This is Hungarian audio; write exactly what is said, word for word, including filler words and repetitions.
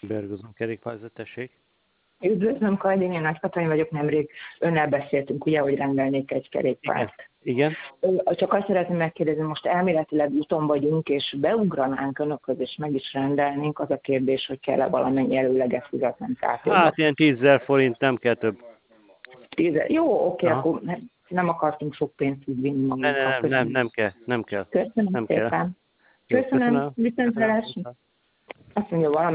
Bergozon kerékpározat, tessék. Üdvözlöm, Kajdin, én Nagy Katalin vagyok, nemrég önnel beszéltünk, ugye, hogy rendelnék egy kerékpárt. Igen. Igen. Csak azt szeretném megkérdezni, most elméletileg úton vagyunk, és beugranánk önökhöz, és meg is rendelnénk, az a kérdés, hogy kell-e valamennyi előleget fizetnem kártyába. Hát ilyen tízezer forint, nem kell több. Tíze. Jó, oké, Aha. akkor nem akartunk sok pénzt így vinni Ne, magunkkal. ne, nem, nem, nem kell, nem kell. Köszönöm Nem szépen. kell. Köszönöm, Jó, köszönöm. viszontlátásra. Azt mondja, valami